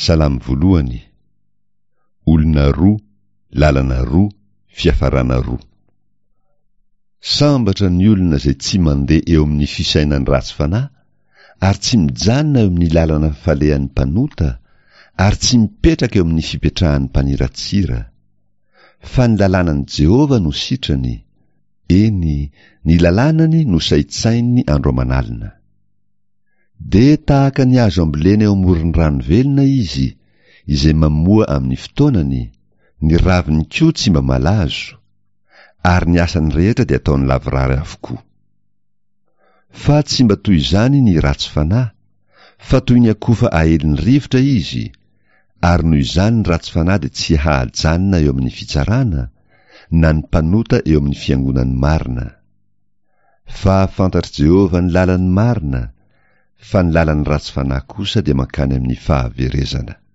Salamy voalohany. Olona roa, lalana roa, fiafarana roa. Sambatra ny olona izay tsy mandeha eo amin'ny fisainany ratsy fanahy, ary tsy mijanona eo amin'ny lalana falehan'ny mpanota, ary tsy mipetraka eo amin'ny fipetrahan'ny mpaniratsira. Fa ny lalànan'i Jehova no sitrany, eny, ny lalànany no saitsainy andro aman'alina. De tahaka ny azo ambolena eo amoron'ny rano velona izy, izay mamoa amin'ny fotoanany, ny raviny koa tsy mba malazo, ary ny asany rehetra dia ataony lavorary avokoa. Fa tsy mba toy izany ny ratsy fanahy, fa toy ny akofa ahelin'ny rivotra izy, ary noho izany ny ratsy fanahy dia tsy hahajanona eo amin'ny fitsarana, na ny mpanota eo amin'ny fiangonany marina. Fa fantatr' Jehova ny lalan'ny marina, fa ny lalan'ny ratsy fanahy kosa dia mankany amin'ny fahaverezana.